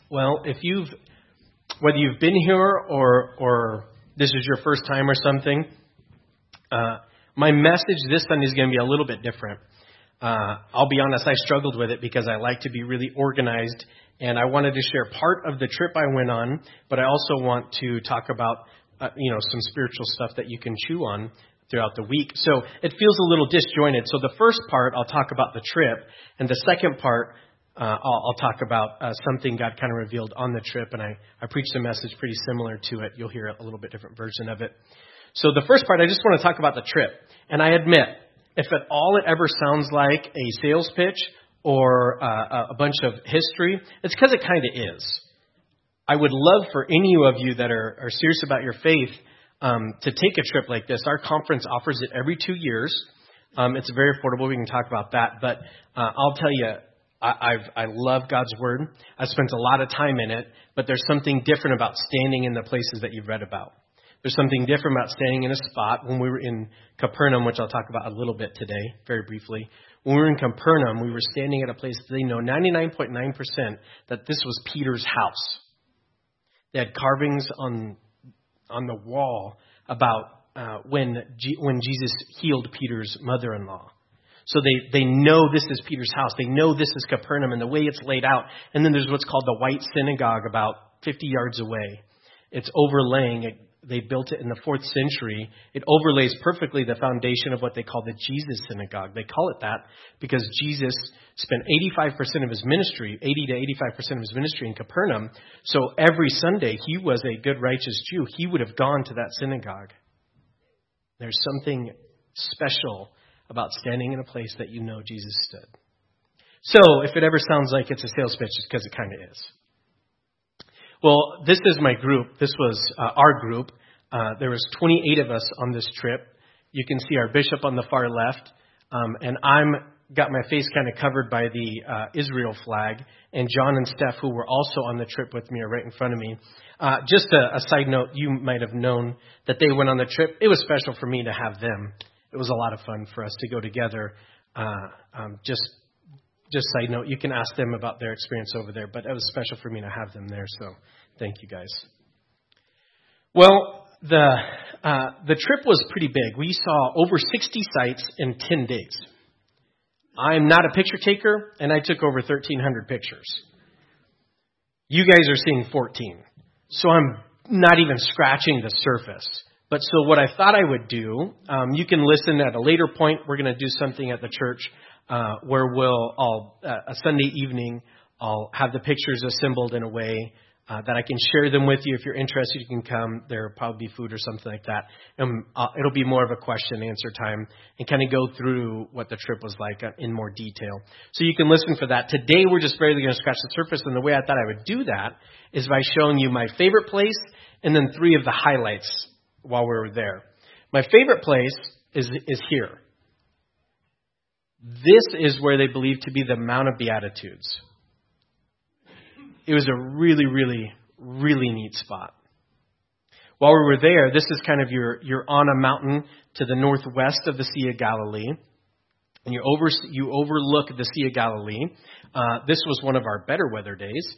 Well, whether you've been here or this is your first time or something, my message this Sunday is going to be a little bit different. I'll be honest, I struggled with it because I like to be really organized, and I wanted to share part of the trip I went on, but I also want to talk about some spiritual stuff that you can chew on throughout the week. So it feels a little disjointed. So the first part, I'll talk about the trip, and the second part, I'll talk about something God kind of revealed on the trip, and I preached a message pretty similar to it. You'll hear a little bit different version of it. So the first part, I just want to talk about the trip. And I admit, if at all it ever sounds like a sales pitch or a bunch of history, it's because it kind of is. I would love for any of you that are serious about your faith to take a trip like this. Our conference offers it every 2 years. It's very affordable. We can talk about that. But I'll tell you, I love God's Word. I spent a lot of time in it. But there's something different about standing in the places that you've read about. There's something different about standing in a spot. When we were in Capernaum, which I'll talk about a little bit today, very briefly. When we were in Capernaum, we were standing at a place that they know 99.9% that this was Peter's house. They had carvings on the wall about when Jesus healed Peter's mother-in-law. So they know this is Peter's house. They know this is Capernaum and the way it's laid out. And then there's what's called the White Synagogue about 50 yards away. It's overlaying it. They built it in the 4th century. It overlays perfectly the foundation of what they call the Jesus Synagogue. They call it that because Jesus spent 85% of his ministry, 80 to 85% of his ministry in Capernaum. So every Sunday, he was a good, righteous Jew. He would have gone to that synagogue. There's something special about standing in a place that you know Jesus stood. So if it ever sounds like it's a sales pitch, it's because it kind of is. Well, this is my group. This was our group. There was 28 of us on this trip. You can see our bishop on the far left. And I'm got my face kind of covered by the Israel flag. And John and Steph, who were also on the trip with me, are right in front of me. Just a side note, you might have known that they went on the trip. It was special for me to have them. It was a lot of fun for us to go together. Just side note, you can ask them about their experience over there, but it was special for me to have them there, so thank you guys. Well, the trip was pretty big. We saw over 60 sites in 10 days. I'm not a picture taker, and I took over 1,300 pictures. You guys are seeing 14, so I'm not even scratching the surface. But so what I thought I would do, you can listen at a later point. We're going to do something at the church where a Sunday evening, I'll have the pictures assembled in a way that I can share them with you. If you're interested, you can come. There'll probably be food or something like that. And it'll be more of a question and answer time and kind of go through what the trip was like in more detail. So you can listen for that. Today, we're just barely going to scratch the surface. And the way I thought I would do that is by showing you my favorite place and then 3 of the highlights while we were there. My favorite place is here. This is where they believe to be the Mount of Beatitudes. It was a really, really, really neat spot. While we were there, this is kind of you're on a mountain to the northwest of the Sea of Galilee, and you overlook the Sea of Galilee. This was one of our better weather days.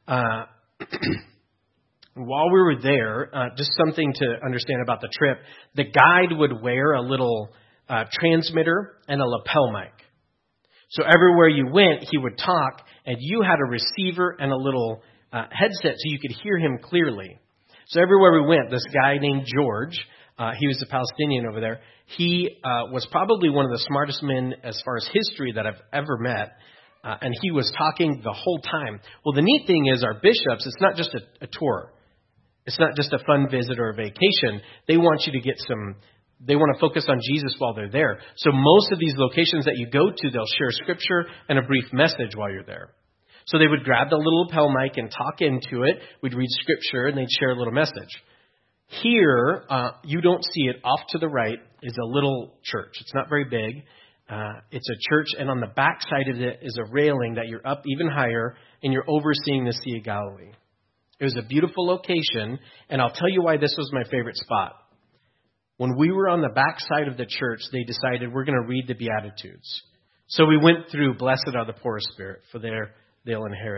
While we were there, just something to understand about the trip, the guide would wear a little transmitter and a lapel mic. So everywhere you went, he would talk, and you had a receiver and a little headset so you could hear him clearly. So everywhere we went, this guy named George, he was a Palestinian over there, he was probably one of the smartest men as far as history that I've ever met, and he was talking the whole time. Well, the neat thing is our bishops, it's not just a tour. It's not just a fun visit or a vacation. They want you to they want to focus on Jesus while they're there. So most of these locations that you go to, they'll share scripture and a brief message while you're there. So they would grab the little lapel mic and talk into it. We'd read scripture and they'd share a little message. Here, you don't see it. Off to the right is a little church. It's not very big. It's a church, and on the back side of it is a railing that you're up even higher, and you're overseeing the Sea of Galilee. It was a beautiful location, and I'll tell you why this was my favorite spot. When we were on the back side of the church, they decided we're going to read the Beatitudes. So we went through, blessed are the poor of spirit, for they'll inherit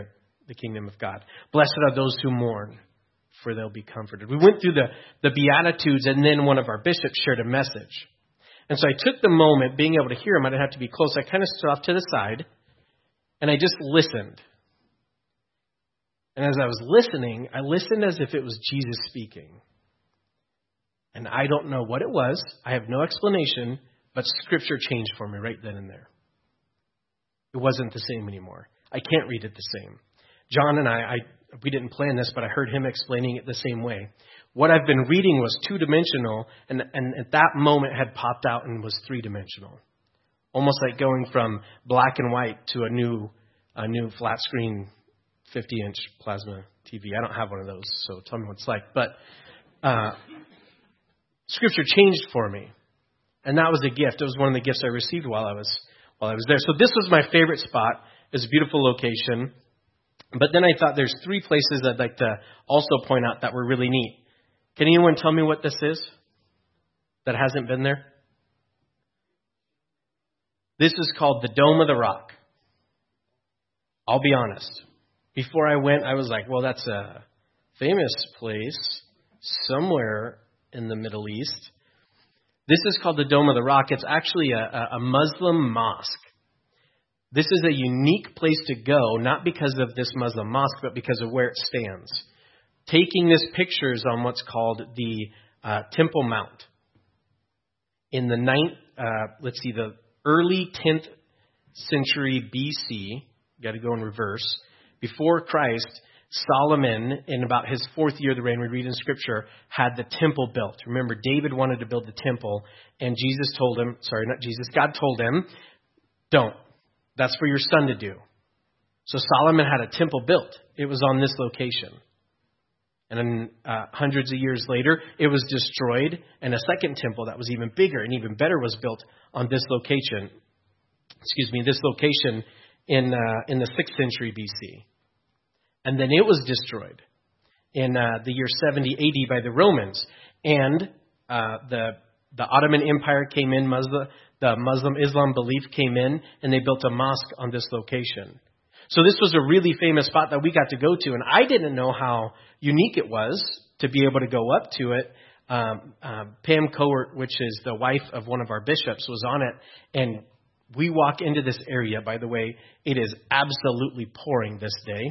the kingdom of God. Blessed are those who mourn, for they'll be comforted. We went through the Beatitudes, and then one of our bishops shared a message. And so I took the moment, being able to hear him, I didn't have to be close. I kind of stood off to the side, and I just listened. And as I was listening, I listened as if it was Jesus speaking. And I don't know what it was. I have no explanation, but Scripture changed for me right then and there. It wasn't the same anymore. I can't read it the same. John and we didn't plan this, but I heard him explaining it the same way. What I've been reading was two-dimensional, and at that moment had popped out and was three-dimensional. Almost like going from black and white to a new flat screen 50-inch plasma TV. I don't have one of those, so tell me what it's like. But Scripture changed for me, and that was a gift. It was one of the gifts I received while I was there. So this was my favorite spot. It's a beautiful location. But then I thought there's three places I'd like to also point out that were really neat. Can anyone tell me what this is that hasn't been there? This is called the Dome of the Rock. I'll be honest. Before I went, I was like, well, that's a famous place somewhere in the Middle East. This is called the Dome of the Rock. It's actually a Muslim mosque. This is a unique place to go, not because of this Muslim mosque, but because of where it stands. Taking this picture is on what's called the Temple Mount. In the early 10th century BC, got to go in reverse, before Christ, Solomon, in about his fourth year of the reign, we read in Scripture, had the temple built. Remember, David wanted to build the temple, and God told him, don't. That's for your son to do. So Solomon had a temple built. It was on this location. And then hundreds of years later, it was destroyed, and a second temple that was even bigger and even better was built on this location. This location in the 6th century BC. And then it was destroyed in the year 70 AD by the Romans. And the Ottoman Empire came in, the Muslim Islam belief came in, and they built a mosque on this location. So this was a really famous spot that we got to go to, and I didn't know how unique it was to be able to go up to it. Pam Cowart, which is the wife of one of our bishops, was on it, and we walk into this area. By the way, it is absolutely pouring this day.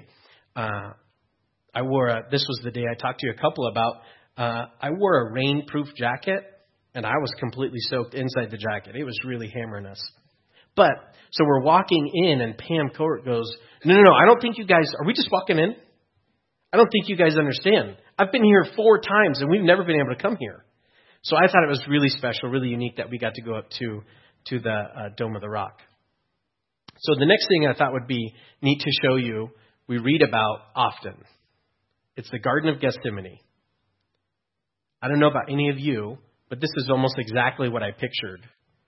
This was the day I talked to you a couple about, I wore a rainproof jacket, and I was completely soaked inside the jacket. It was really hammering us. So we're walking in, and Pam Cowart goes, no, I don't think you guys, are we just walking in? I don't think you guys understand. I've been here 4 times, and we've never been able to come here. So I thought it was really special, really unique that we got to go up to the Dome of the Rock. So the next thing I thought would be neat to show you, we read about often. It's the Garden of Gethsemane. I don't know about any of you, but this is almost exactly what I pictured.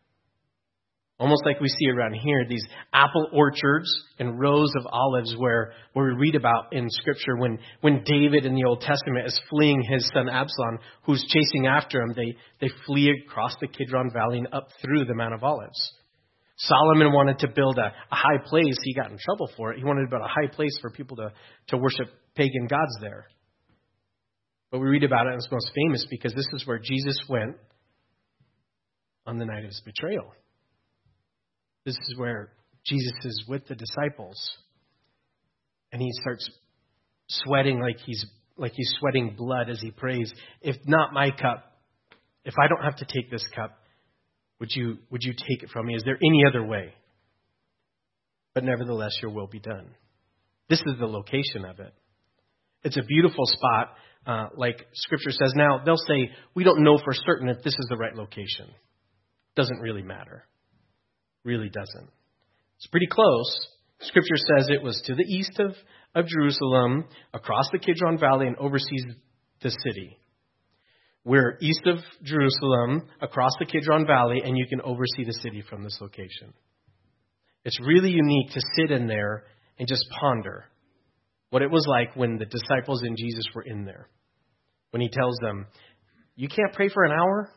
Almost like we see around here, these apple orchards and rows of olives where we read about in Scripture when David in the Old Testament is fleeing his son Absalom, who's chasing after him. They flee across the Kidron Valley and up through the Mount of Olives. Solomon wanted to build a high place. He got in trouble for it. He wanted to build a high place for people to worship pagan gods there. But we read about it, and it's most famous because this is where Jesus went on the night of his betrayal. This is where Jesus is with the disciples, and he starts sweating like he's sweating blood as he prays. If not my cup, if I don't have to take this cup, would you take it from me? Is there any other way? But nevertheless, your will be done. This is the location of it. It's a beautiful spot, like Scripture says. Now, they'll say, we don't know for certain if this is the right location. Doesn't really matter. Really doesn't. It's pretty close. Scripture says it was to the east of Jerusalem, across the Kidron Valley, and oversees the city. We're east of Jerusalem, across the Kidron Valley, and you can oversee the city from this location. It's really unique to sit in there and just ponder what it was like when the disciples and Jesus were in there. When he tells them, you can't pray for an hour?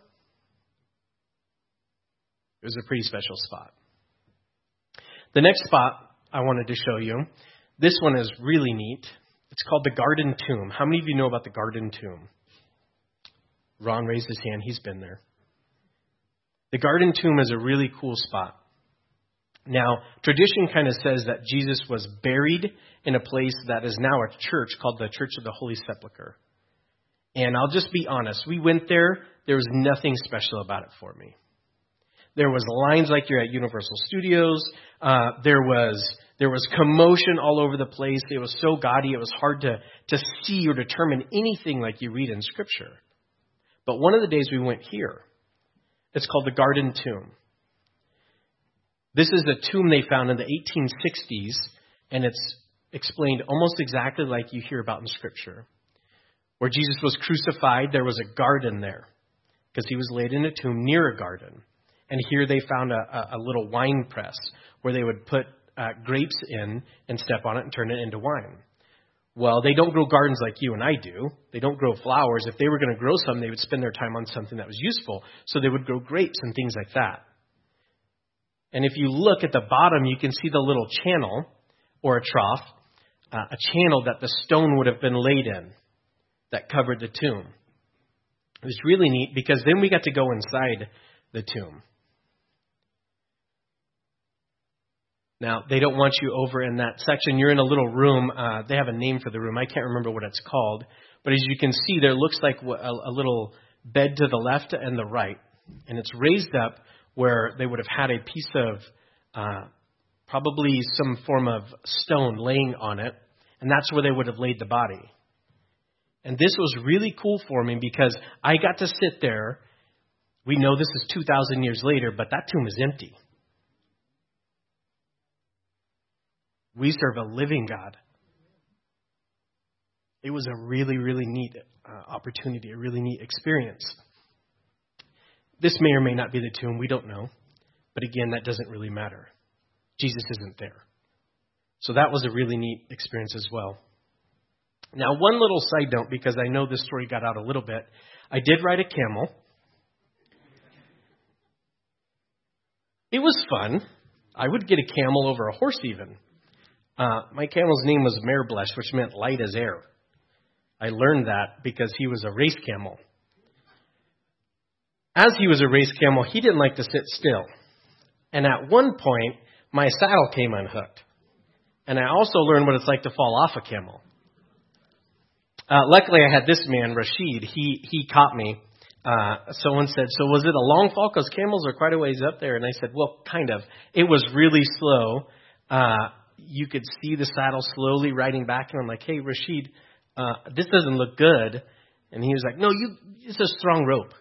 It was a pretty special spot. The next spot I wanted to show you, This one is really neat. It's called the Garden Tomb. How many of you know about the Garden Tomb? Ron raised his hand. He's been there. The Garden Tomb is a really cool spot. Now, tradition kind of says that Jesus was buried in a place that is now a church called the Church of the Holy Sepulchre. And I'll just be honest. We went there. There was nothing special about it for me. There was lines like you're at Universal Studios. There was commotion all over the place. It was so gaudy. It was hard to see or determine anything like you read in Scripture. But one of the days we went here. It's called the Garden Tomb. This is a tomb they found in the 1860s, and it's explained almost exactly like you hear about in Scripture. Where Jesus was crucified, there was a garden there, because he was laid in a tomb near a garden. And here they found a little wine press where they would put grapes in and step on it and turn it into wine. Well, they don't grow gardens like you and I do. They don't grow flowers. If they were going to grow some, they would spend their time on something that was useful. So they would grow grapes and things like that. And if you look at the bottom, you can see the little channel or a trough, a channel that the stone would have been laid in that covered the tomb. It was really neat because then we got to go inside the tomb. Now, they don't want you over in that section. You're in a little room. They have a name for the room. I can't remember what it's called. But as you can see, there looks like a little bed to the left and the right. And it's raised up where they would have had a piece of probably some form of stone laying on it. And that's where they would have laid the body. And this was really cool for me because I got to sit there. We know this is 2,000 years later, but that tomb is empty. We serve a living God. It was a really, really neat opportunity, a really neat experience. This may or may not be the tomb. We don't know. But again, that doesn't really matter. Jesus isn't there. So that was a really neat experience as well. Now, one little side note, because I know this story got out a little bit. I did ride a camel. It was fun. I would get a camel over a horse even. My camel's name was Merblesh, which meant light as air. I learned that because he was a race camel. As he was a race camel, he didn't like to sit still. And at one point, my saddle came unhooked. And I also learned what it's like to fall off a camel. Luckily, I had this man, Rashid. He caught me. Someone said, so was it a long fall? Because camels are quite a ways up there. And I said, well, kind of. It was really slow. You could see the saddle slowly riding back. And I'm like, hey, Rashid, this doesn't look good. And he was like, no, it's a strong rope.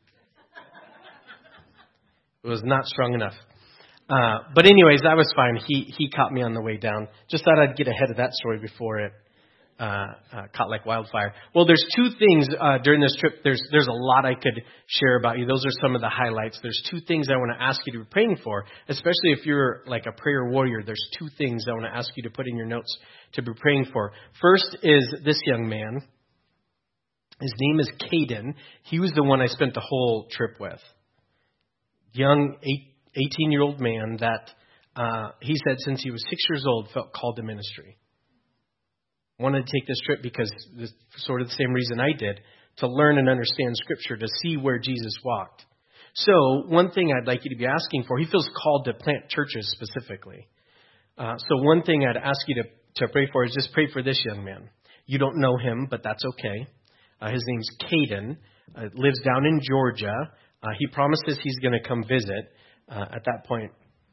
It was not strong enough. But anyways, that was fine. He caught me on the way down. Just thought I'd get ahead of that story before it caught like wildfire. Well, there's two things during this trip. There's a lot I could share about you. Those are some of the highlights. There's two things I want to ask you to be praying for, especially if you're like a prayer warrior. There's two things I want to ask you to put in your notes to be praying for. First is this young man. His name is Caden. He was the one I spent the whole trip with. Young 18-year-old man that he said since he was 6 years old felt called to ministry. Wanted to take this trip because this, sort of the same reason I did, to learn and understand Scripture, to see where Jesus walked. So one thing I'd like you to be asking for, he feels called to plant churches specifically. So one thing I'd ask you to pray for is just pray for this young man. You don't know him, but that's okay. His name's Caden, lives down in Georgia. He promises he's going to come visit. At that point,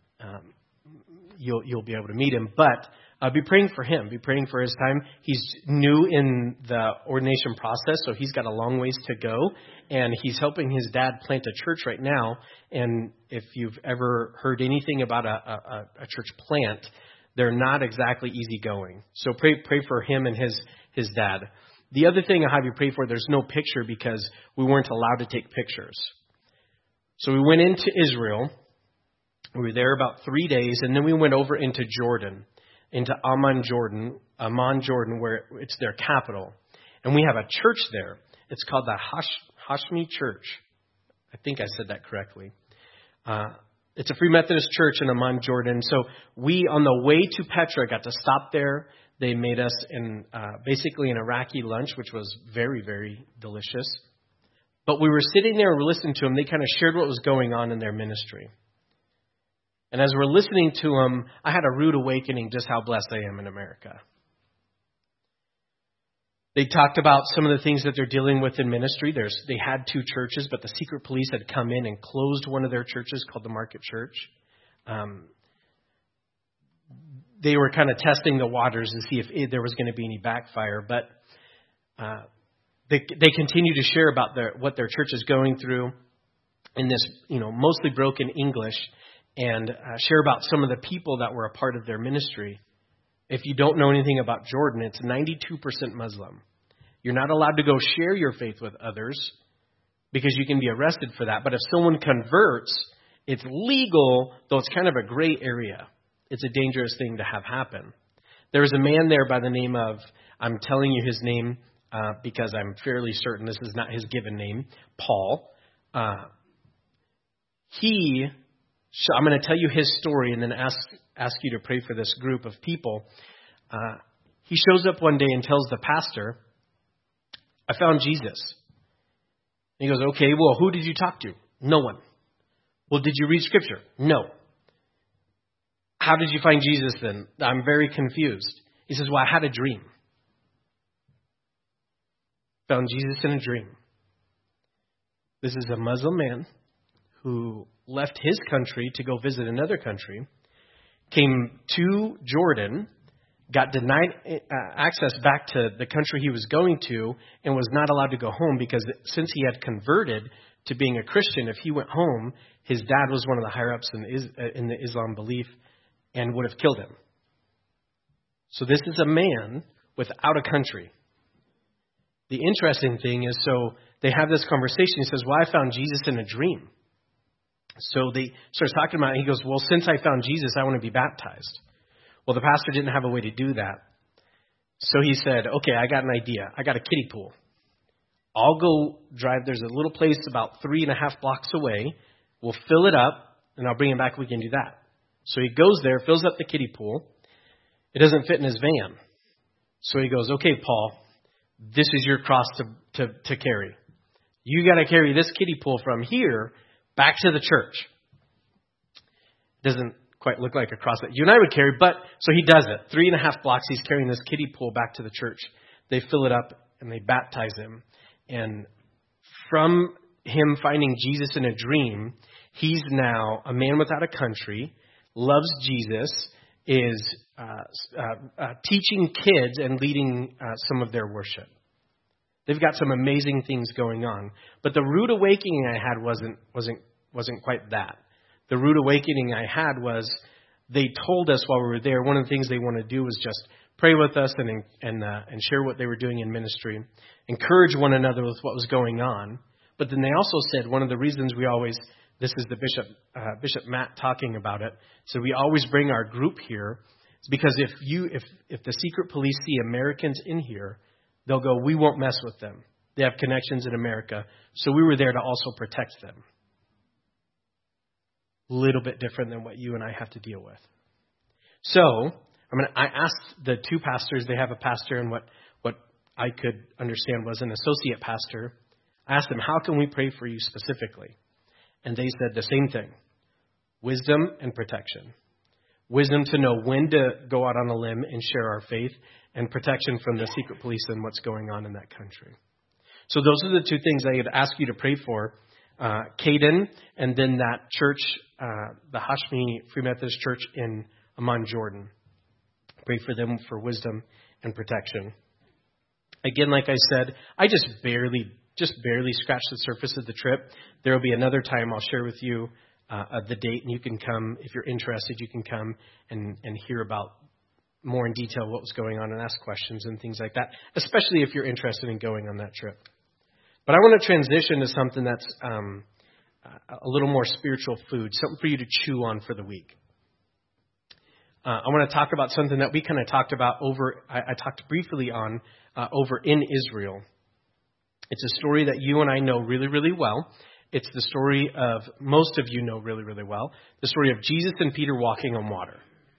you'll be able to meet him. But be praying for him. Be praying for his time. He's new in the ordination process, so he's got a long ways to go. And he's helping his dad plant a church right now. And if you've ever heard anything about a church plant, they're not exactly easygoing. So pray for him and his dad. The other thing I have you pray for, there's no picture because we weren't allowed to take pictures. So we went into Israel. We were there about 3 days, and then we went over into Jordan, into Amman, Jordan, where it's their capital. And we have a church there. It's called the Hashmi Church. I think I said that correctly. It's a Free Methodist church in Amman, Jordan. So we, on the way to Petra, got to stop there. They made us basically an Iraqi lunch, which was very, very delicious. But we were sitting there and we were listening to them. They kind of shared what was going on in their ministry. And as we're listening to them, I had a rude awakening just how blessed I am in America. They talked about some of the things that they're dealing with in ministry. They had 2 churches, but the secret police had come in and closed one of their churches called the Market Church. They were kind of testing the waters to see if there was going to be any backfire. But they continue to share about what their church is going through in this, mostly broken English, and share about some of the people that were a part of their ministry. If you don't know anything about Jordan, it's 92% Muslim. You're not allowed to go share your faith with others because you can be arrested for that. But if someone converts, it's legal, though it's kind of a gray area. It's a dangerous thing to have happen. There was a man there by the name of, I'm telling you his name because I'm fairly certain this is not his given name, Paul. I'm going to tell you his story and then ask you to pray for this group of people. He shows up one day and tells the pastor, I found Jesus. And he goes, okay, well, who did you talk to? No one. Well, did you read Scripture? No. How did you find Jesus then? I'm very confused. He says, well, I had a dream. Found Jesus in a dream. This is a Muslim man who left his country to go visit another country, came to Jordan, got denied access back to the country he was going to, and was not allowed to go home because since he had converted to being a Christian, if he went home, his dad was one of the higher-ups in the Islam belief and would have killed him. So this is a man without a country. The interesting thing is, so they have this conversation. He says, well, I found Jesus in a dream. So they start talking about it. He goes, well, since I found Jesus, I want to be baptized. Well, the pastor didn't have a way to do that. So he said, okay, I got an idea. I got a kiddie pool. I'll go drive. There's a little place about 3.5 blocks away. We'll fill it up, and I'll bring him back. We can do that. So he goes there, fills up the kiddie pool. It doesn't fit in his van. So he goes, okay, Paul, this is your cross to carry. You got to carry this kiddie pool from here back to the church. Doesn't quite look like a cross that you and I would carry, but so he does it. 3.5 blocks, he's carrying this kiddie pool back to the church. They fill it up and they baptize him. And from him finding Jesus in a dream, he's now a man without a country, loves Jesus, is teaching kids and leading some of their worship. They've got some amazing things going on. But the rude awakening I had wasn't quite that. The rude awakening I had was they told us while we were there, one of the things they want to do was just pray with us and share what they were doing in ministry, encourage one another with what was going on. But then they also said one of the reasons we always, this is the Bishop Matt talking about it, so we always bring our group here. It's because if the secret police see Americans in here, they'll go, we won't mess with them. They have connections in America. So we were there to also protect them. A little bit different than what you and I have to deal with. So I asked the 2 pastors, they have a pastor and what I could understand was an associate pastor. I asked them, how can we pray for you specifically? And they said the same thing. Wisdom and protection. Wisdom to know when to go out on a limb and share our faith, and protection from the secret police and what's going on in that country. So those are the 2 things I would ask you to pray for. Caden, and then that church, the Hashmi Free Methodist Church in Amman, Jordan. Pray for them for wisdom and protection. Again, like I said, I just barely scratched the surface of the trip. There will be another time I'll share with you the date, and you can come, if you're interested, you can come and hear about more in detail what was going on and ask questions and things like that, especially if you're interested in going on that trip. But I want to transition to something that's a little more spiritual food, something for you to chew on for the week. I want to talk about something that we kind of talked about I talked briefly on over in Israel. It's a story that you and I know really, really well. It's the story of, most of you know really, really well, the story of Jesus and Peter walking on water.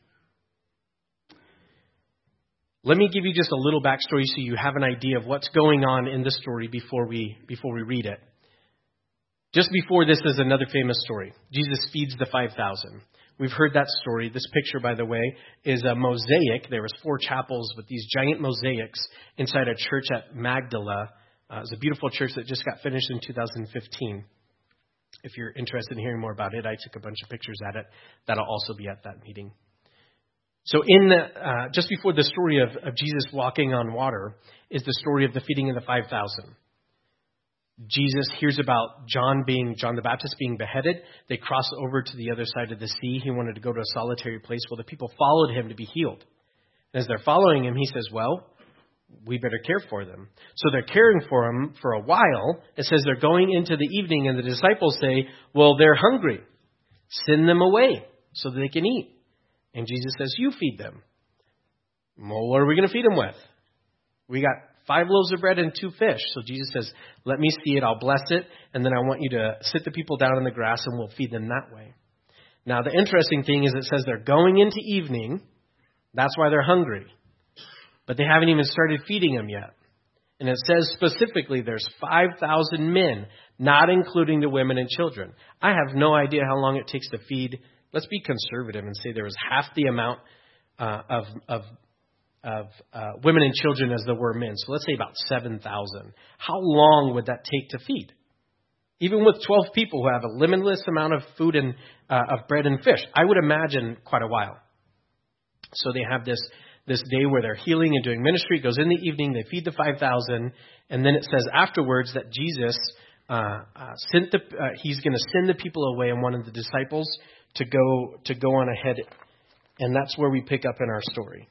Let me give you just a little backstory so you have an idea of what's going on in the story before we read it. Just before this is another famous story. Jesus feeds the 5,000. We've heard that story. This picture, by the way, is a mosaic. There was 4 chapels with these giant mosaics inside a church at Magdala. It was a beautiful church that just got finished in 2015. If you're interested in hearing more about it, I took a bunch of pictures at it. That'll also be at that meeting. So just before the story of Jesus walking on water is the story of the feeding of the 5,000. Jesus hears about John the Baptist being beheaded. They cross over to the other side of the sea. He wanted to go to a solitary place. Well, the people followed him to be healed. And as they're following him, he says, well, we better care for them. So they're caring for him for a while. It says they're going into the evening, and the disciples say, well, they're hungry. Send them away so that they can eat. And Jesus says, you feed them. Well, what are we going to feed them with? We got 5 loaves of bread and 2 fish. So Jesus says, let me see it. I'll bless it. And then I want you to sit the people down in the grass and we'll feed them that way. Now, the interesting thing is it says they're going into evening. That's why they're hungry. But they haven't even started feeding them yet. And it says specifically there's 5,000 men, not including the women and children. I have no idea how long it takes to feed. Let's be conservative and say there was half the amount of women and children as there were men. So let's say about 7,000. How long would that take to feed? Even with 12 people who have a limitless amount of food and of bread and fish, I would imagine quite a while. So they have this day where they're healing and doing ministry. It goes in the evening. They feed the 5,000. And then it says afterwards that Jesus he's going to send the people away, and one of the disciples to go on ahead. And that's where we pick up in our story.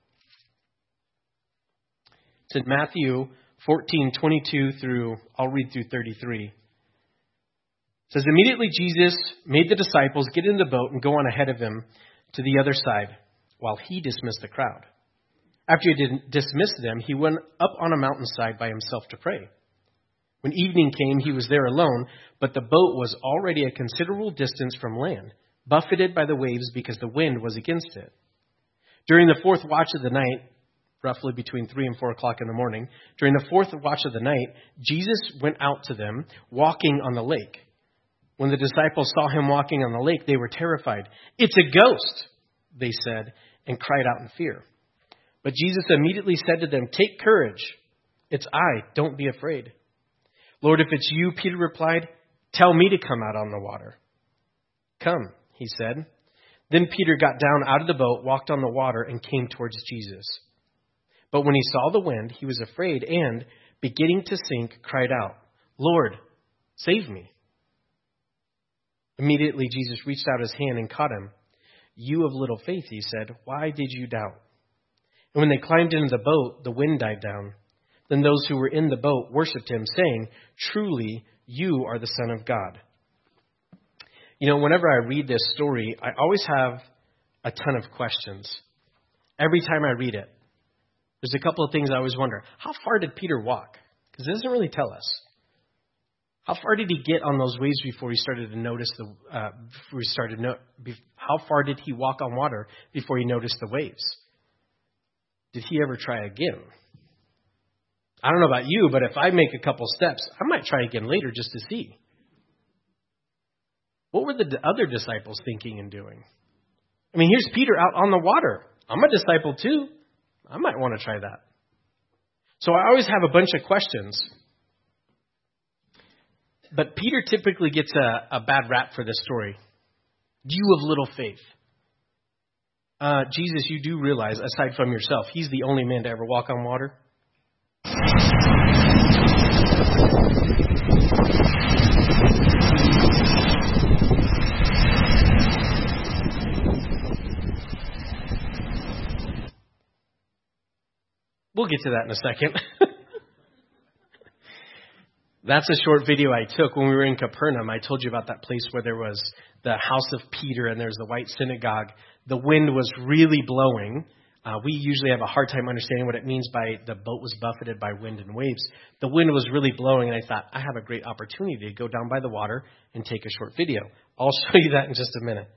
It's in Matthew 14:22 through, I'll read through 33. It says, immediately Jesus made the disciples get in the boat and go on ahead of him to the other side while he dismissed the crowd. After he had dismissed them, he went up on a mountainside by himself to pray. When evening came, he was there alone, but the boat was already a considerable distance from land, buffeted by the waves because the wind was against it. During the 4th watch of the night, roughly between 3 and 4 o'clock in the morning, during the 4th watch of the night, Jesus went out to them, walking on the lake. When the disciples saw him walking on the lake, they were terrified. It's a ghost, they said, and cried out in fear. But Jesus immediately said to them, take courage. It's I. Don't be afraid. Lord, if it's you, Peter replied, tell me to come out on the water. Come, he said. Then Peter got down out of the boat, walked on the water, and came towards Jesus. But when he saw the wind, he was afraid and, beginning to sink, cried out, Lord, save me. Immediately Jesus reached out his hand and caught him. You of little faith, he said, why did you doubt? And when they climbed into the boat, the wind died down. Then those who were in the boat worshipped him, saying, truly, you are the Son of God. You know, whenever I read this story, I always have a ton of questions. Every time I read it, there's a couple of things I always wonder. How far did Peter walk? Because it doesn't really tell us. How far did he get on those waves before he started to notice how far did he walk on water before he noticed the waves? Did he ever try again? I don't know about you, but if I make a couple steps, I might try again later just to see. What were the other disciples thinking and doing? I mean, here's Peter out on the water. I'm a disciple too. I might want to try that. So I always have a bunch of questions. But Peter typically gets a bad rap for this story. You of little faith. Jesus, you do realize, aside from yourself, he's the only man to ever walk on water. We'll get to that in a second. That's a short video I took when we were in Capernaum. I told you about that place where there was the house of Peter and there's the white synagogue. The wind was really blowing. We usually have a hard time understanding what it means by the boat was buffeted by wind and waves. The wind was really blowing, and I thought, I have a great opportunity to go down by the water and take a short video. I'll show you that in just a minute.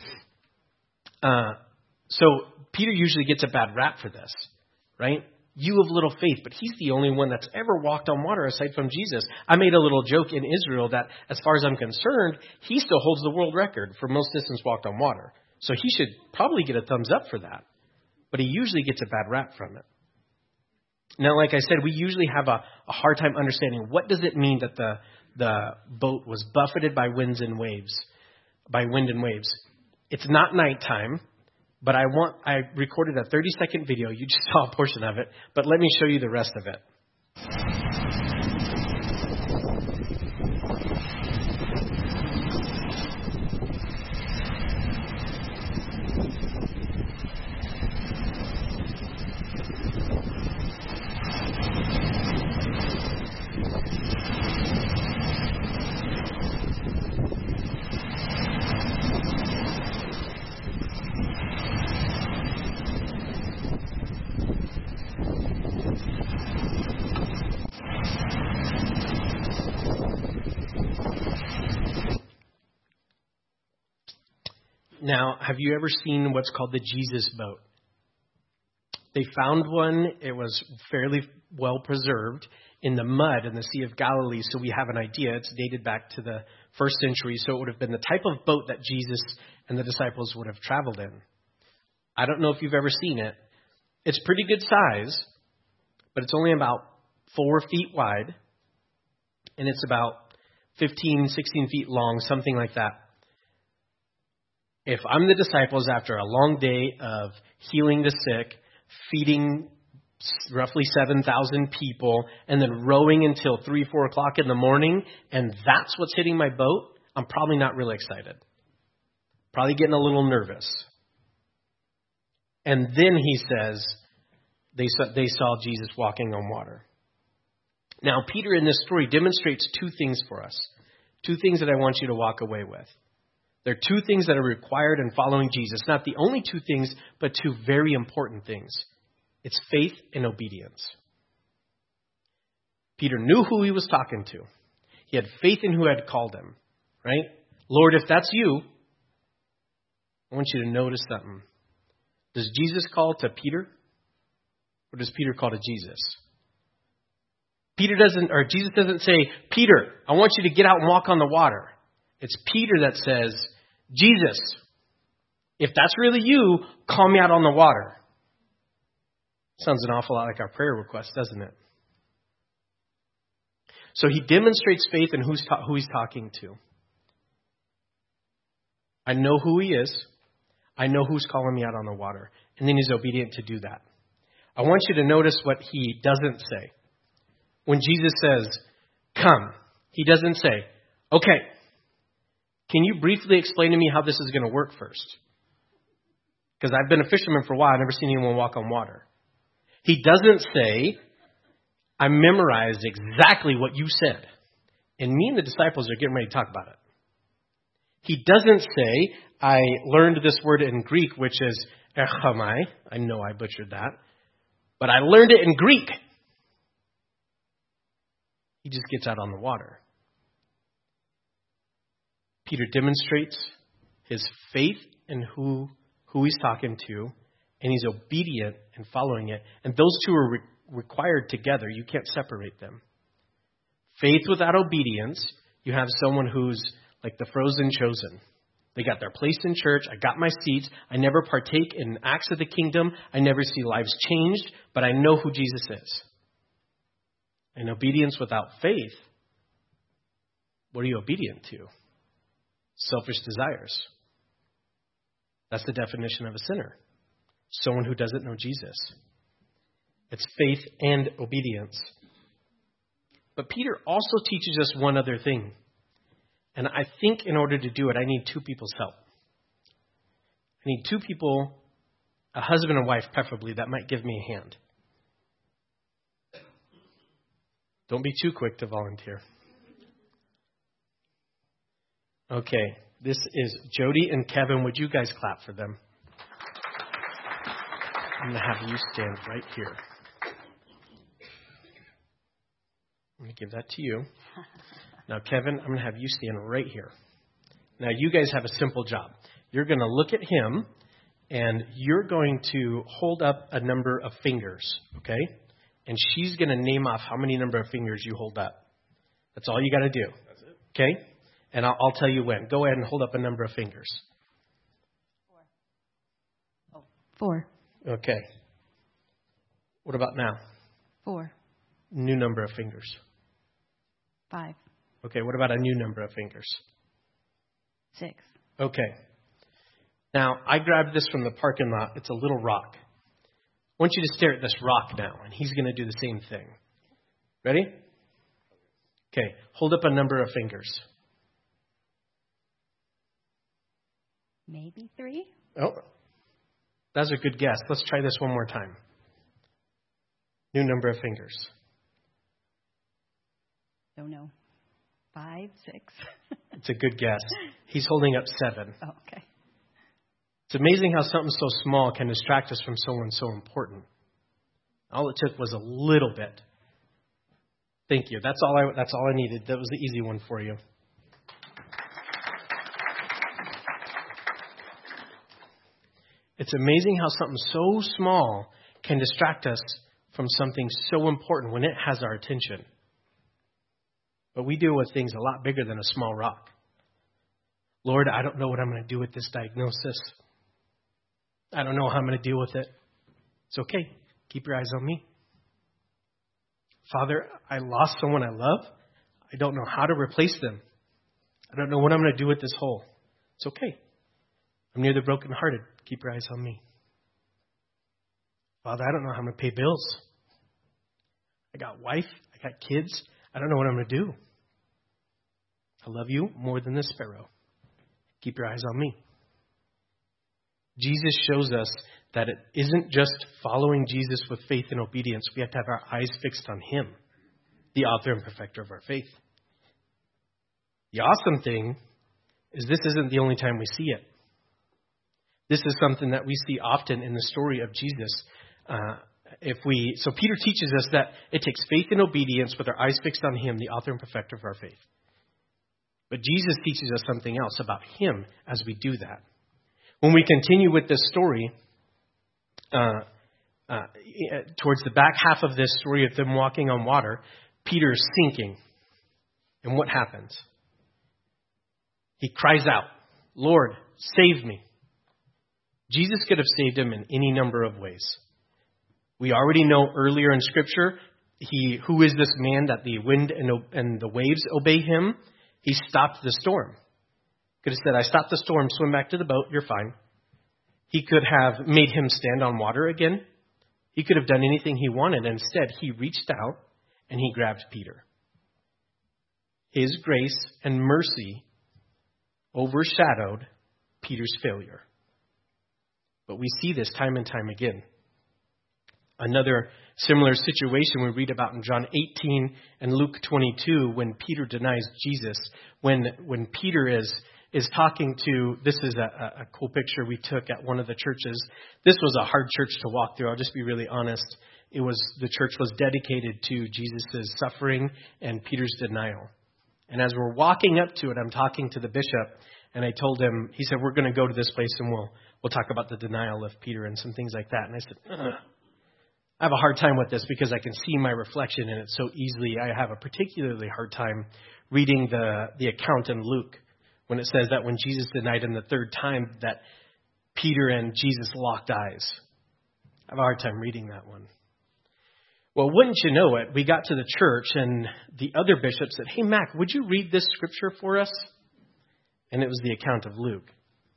So Peter usually gets a bad rap for this, right? You of little faith, but he's the only one that's ever walked on water aside from Jesus. I made a little joke in Israel that, as far as I'm concerned, he still holds the world record for most distance walked on water. So he should probably get a thumbs up for that. But he usually gets a bad rap from it. Now, like I said, we usually have a hard time understanding what does it mean that the boat was buffeted by wind and waves. It's not nighttime. But I recorded a 30-second video. You just saw a portion of it. But let me show you the rest of it. Now, have you ever seen what's called the Jesus boat? They found one. It was fairly well preserved in the mud in the Sea of Galilee, so we have an idea. It's dated back to the 1st century, so it would have been the type of boat that Jesus and the disciples would have traveled in. I don't know if you've ever seen it. It's pretty good size, but it's only about 4 feet wide, and it's about 15, 16 feet long, something like that. If I'm the disciples after a long day of healing the sick, feeding roughly 7,000 people, and then rowing until 3, 4 o'clock in the morning, and that's what's hitting my boat, I'm probably not really excited. Probably getting a little nervous. And then he says they saw Jesus walking on water. Now, Peter in this story demonstrates 2 things for us. 2 things that I want you to walk away with. There are 2 things that are required in following Jesus. Not the only 2 things, but 2 very important things. It's faith and obedience. Peter knew who he was talking to. He had faith in who had called him, right? Lord, if that's you, I want you to notice something. Does Jesus call to Peter? Or does Peter call to Jesus? Jesus doesn't say, Peter, I want you to get out and walk on the water. It's Peter that says, Jesus, if that's really you, call me out on the water. Sounds an awful lot like our prayer request, doesn't it? So he demonstrates faith in who he's talking to. I know who he is. I know who's calling me out on the water. And then he's obedient to do that. I want you to notice what he doesn't say. When Jesus says, come, he doesn't say, okay, can you briefly explain to me how this is going to work first? Because I've been a fisherman for a while. I've never seen anyone walk on water. He doesn't say, I memorized exactly what you said. And me and the disciples are getting ready to talk about it. He doesn't say, I learned this word in Greek, which is echamai. I know I butchered that. But I learned it in Greek. He just gets out on the water. Peter demonstrates his faith in who he's talking to, and he's obedient in following it. And those 2 are required together. You can't separate them. Faith without obedience, you have someone who's like the frozen chosen. They got their place in church. I got my seats. I never partake in acts of the kingdom. I never see lives changed, but I know who Jesus is. And obedience without faith, what are you obedient to? Selfish desires. That's the definition of a sinner. Someone who doesn't know Jesus. It's faith and obedience. But Peter also teaches us one other thing. And I think in order to do it, I need 2 people's help. I need 2 people, a husband and wife preferably, that might give me a hand. Don't be too quick to volunteer. Okay, this is Jody and Kevin. Would you guys clap for them? I'm going to have you stand right here. I'm going to give that to you. Now, Kevin, I'm going to have you stand right here. Now, you guys have a simple job. You're going to look at him, and you're going to hold up a number of fingers, okay? And she's going to name off how many number of fingers you hold up. That's all you got to do. That's it. Okay? And I'll tell you when. Go ahead and hold up a number of fingers. 4. Okay. What about now? 4. New number of fingers. 5. Okay, what about a new number of fingers? 6. Okay. Now, I grabbed this from the parking lot. It's a little rock. I want you to stare at this rock now, and he's going to do the same thing. Ready? Okay, hold up a number of fingers. Maybe 3. Oh, that's a good guess. Let's try this one more time. New number of fingers. Don't know. 5, 6. It's a good guess. He's holding up 7. Oh, okay. It's amazing how something so small can distract us from someone so important. All it took was a little bit. Thank you. That's all I needed. That was the easy one for you. It's amazing how something so small can distract us from something so important when it has our attention. But we deal with things a lot bigger than a small rock. Lord, I don't know what I'm going to do with this diagnosis. I don't know how I'm going to deal with it. It's okay. Keep your eyes on me. Father, I lost someone I love. I don't know how to replace them. I don't know what I'm going to do with this hole. It's okay. I'm near the brokenhearted. Keep your eyes on me. Father, I don't know how I'm going to pay bills. I got wife. I got kids. I don't know what I'm going to do. I love you more than the sparrow. Keep your eyes on me. Jesus shows us that it isn't just following Jesus with faith and obedience. We have to have our eyes fixed on him, the author and perfecter of our faith. The awesome thing is this isn't the only time we see it. This is something that we see often in the story of Jesus. So Peter teaches us that it takes faith and obedience with our eyes fixed on him, the author and perfecter of our faith. But Jesus teaches us something else about him as we do that. When we continue with this story, towards the back half of this story of them walking on water, Peter is sinking. And what happens? He cries out, Lord, save me. Jesus could have saved him in any number of ways. We already know earlier in Scripture, who is this man that the wind and the waves obey him? He stopped the storm. Could have said, I stopped the storm, swim back to the boat, you're fine. He could have made him stand on water again. He could have done anything he wanted. Instead, he reached out and he grabbed Peter. His grace and mercy overshadowed Peter's failure. But we see this time and time again. Another similar situation we read about in John 18 and Luke 22 when Peter denies Jesus. When Peter is talking to, this is a cool picture we took at one of the churches. This was a hard church to walk through. I'll just be really honest. The church was dedicated to Jesus' suffering and Peter's denial. And as we're walking up to it, I'm talking to the bishop, and I told him, he said, we're going to go to this place and we'll talk about the denial of Peter and some things like that. And I said, I have a hard time with this because I can see my reflection in it so easily. I have a particularly hard time reading the account in Luke when it says that when Jesus denied him the third time that Peter and Jesus locked eyes. I have a hard time reading that one. Well, wouldn't you know it, we got to the church and the other bishop said, hey, Mac, would you read this scripture for us? And it was the account of Luke.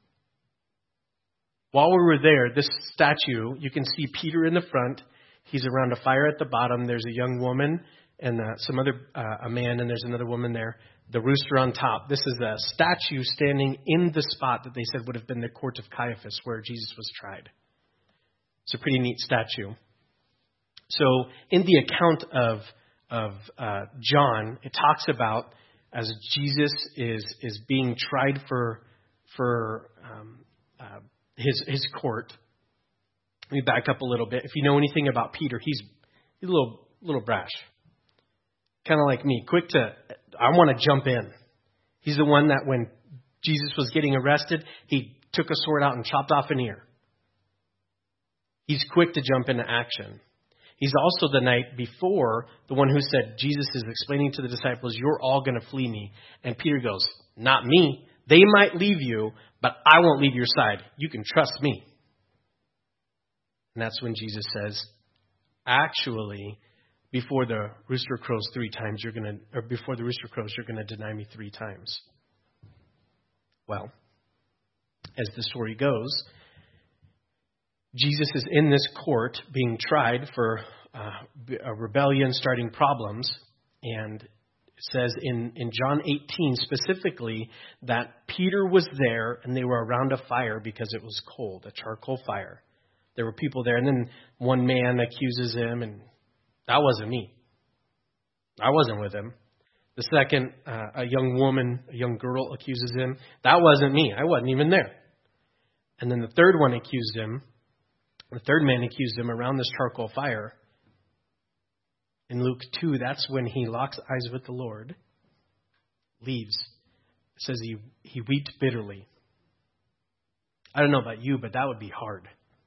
While we were there, this statue, you can see Peter in the front. He's around a fire at the bottom. There's a young woman and a man, and there's another woman there. The rooster on top. This is a statue standing in the spot that they said would have been the court of Caiaphas where Jesus was tried. It's a pretty neat statue. So in the account of John, it talks about as Jesus is being tried for his court, Let me back up a little bit. If you know anything about Peter, he's a little brash. Kind of like me. I want to jump in. He's the one that when Jesus was getting arrested, he took a sword out and chopped off an ear. He's quick to jump into action. He's also the night before the one who said, Jesus is explaining to the disciples, you're all going to flee me. And Peter goes, not me. They might leave you, but I won't leave your side. You can trust me. And that's when Jesus says, actually, before the rooster crows 3 times, before the rooster crows, you're going to deny me 3 times. Well, as the story goes, Jesus is in this court being tried for a rebellion starting problems. And it says in John 18 specifically that Peter was there and they were around a fire because it was cold, a charcoal fire. There were people there. And then one man accuses him, and that wasn't me. I wasn't with him. The second, a young girl accuses him. That wasn't me. I wasn't even there. And then the third one accused him. The third man accused him around this charcoal fire. In Luke 2, that's when he locks eyes with the Lord, leaves. It says he wept bitterly. I don't know about you, but that would be hard.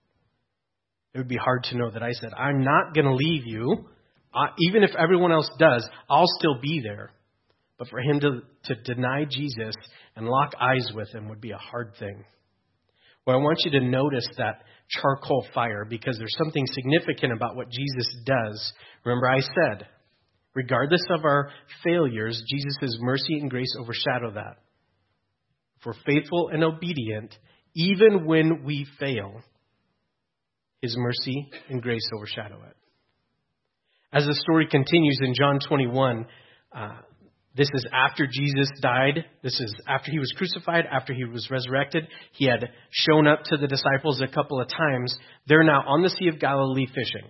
It would be hard to know that I said, I'm not going to leave you. Even if everyone else does, I'll still be there. But for him to deny Jesus and lock eyes with him would be a hard thing. Well, I want you to notice that charcoal fire because there's something significant about what Jesus does. Remember I said, regardless of our failures, Jesus' mercy and grace overshadow that. If we're faithful and obedient, even when we fail, His mercy and grace overshadow it. As the story continues in John 21, this is after Jesus died. This is after He was crucified, after He was resurrected. He had shown up to the disciples a couple of times. They're now on the Sea of Galilee fishing.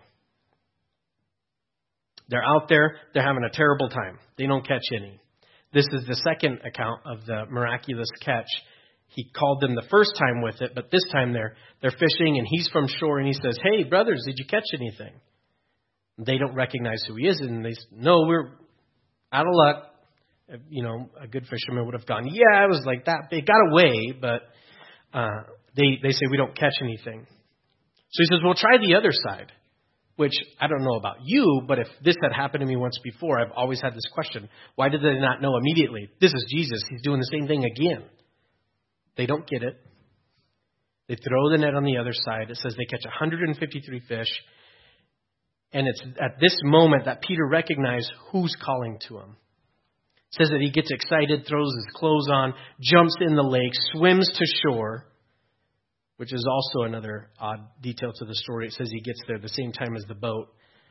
They're out there. They're having a terrible time. They don't catch any. This is the second account of the miraculous catch. He called them the first time with it, but this time they're fishing, and He's from shore, and He says, "Hey, brothers, did you catch anything?" They don't recognize who He is, and they say, "No, we're out of luck." You know, a good fisherman would have gone, "Yeah, it was like that. They got away," but they say, "We don't catch anything." So He says, "Well, try the other side," which I don't know about you, but if this had happened to me once before, I've always had this question. Why did they not know immediately? This is Jesus. He's doing the same thing again. They don't get it. They throw the net on the other side. It says they catch 153 fish. And it's at this moment that Peter recognizes who's calling to him. It says that he gets excited, throws his clothes on, jumps in the lake, swims to shore, which is also another odd detail to the story. It says he gets there the same time as the boat.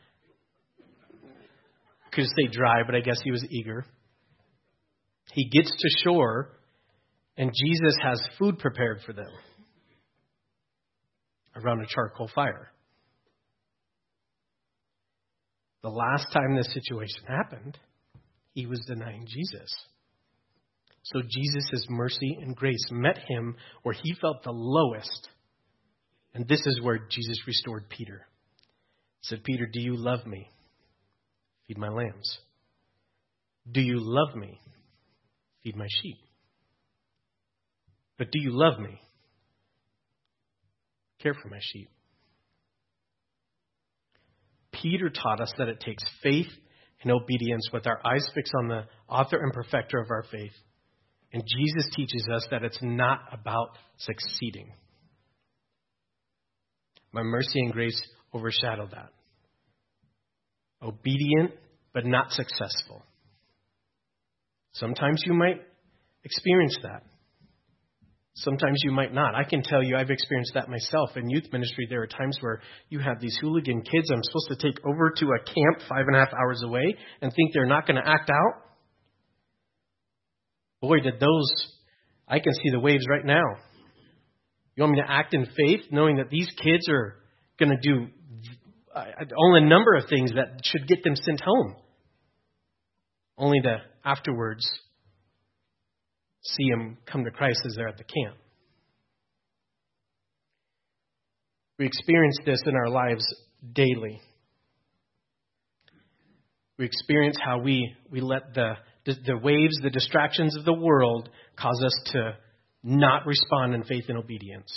Could stay dry, but I guess he was eager. He gets to shore, and Jesus has food prepared for them around a charcoal fire. The last time this situation happened, he was denying Jesus. So Jesus' mercy and grace met him where he felt the lowest. And this is where Jesus restored Peter. He said, "Peter, do you love me? Feed my lambs. Do you love me? Feed my sheep. But do you love me? Care for my sheep." Peter taught us that it takes faith and obedience with our eyes fixed on the author and perfecter of our faith. And Jesus teaches us that it's not about succeeding. My mercy and grace overshadow that. Obedient, but not successful. Sometimes you might experience that. Sometimes you might not. I can tell you I've experienced that myself. In youth ministry, there are times where you have these hooligan kids I'm supposed to take over to a camp 5.5 hours away and think they're not going to act out. Boy, I can see the waves right now. You want me to act in faith knowing that these kids are going to do only a number of things that should get them sent home. Only to afterwards see them come to Christ as they're at the camp. We experience this in our lives daily. We experience how we let the waves, the distractions of the world cause us to not respond in faith and obedience.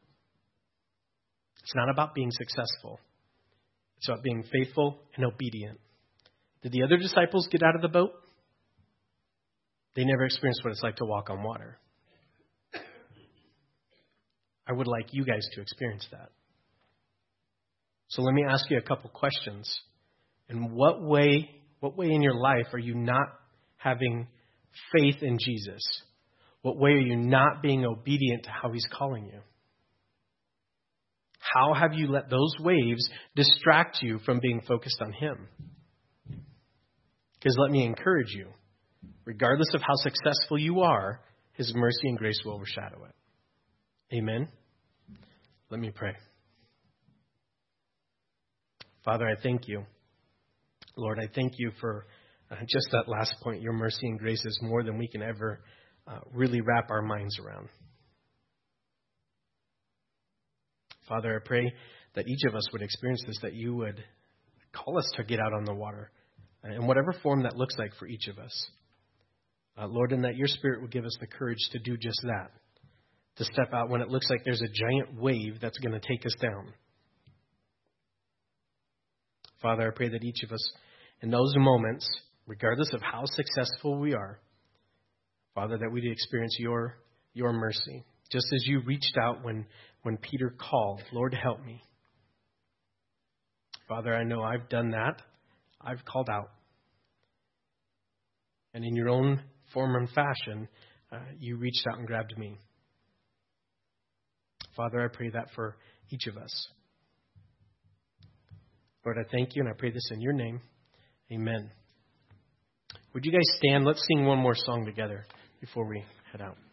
It's not about being successful. It's about being faithful and obedient. Did the other disciples get out of the boat? They never experienced what it's like to walk on water. I would like you guys to experience that. So let me ask you a couple questions. In what way in your life are you not having faith in Jesus? What way are you not being obedient to how he's calling you? How have you let those waves distract you from being focused on him? Because let me encourage you, regardless of how successful you are, his mercy and grace will overshadow it. Amen? Let me pray. Father, I thank you. Lord, I thank you for just that last point. Your mercy and grace is more than we can ever really wrap our minds around. Father, I pray that each of us would experience this, that you would call us to get out on the water in whatever form that looks like for each of us. Lord, and that your Spirit would give us the courage to do just that, to step out when it looks like there's a giant wave that's going to take us down. Father, I pray that each of us in those moments, regardless of how successful we are, Father, that we'd experience your mercy. Just as you reached out when Peter called, Lord, help me. Father, I know I've done that. I've called out. And in your own form and fashion, you reached out and grabbed me. Father, I pray that for each of us. Lord, I thank you and I pray this in your name. Amen. Would you guys stand? Let's sing one more song together before we head out.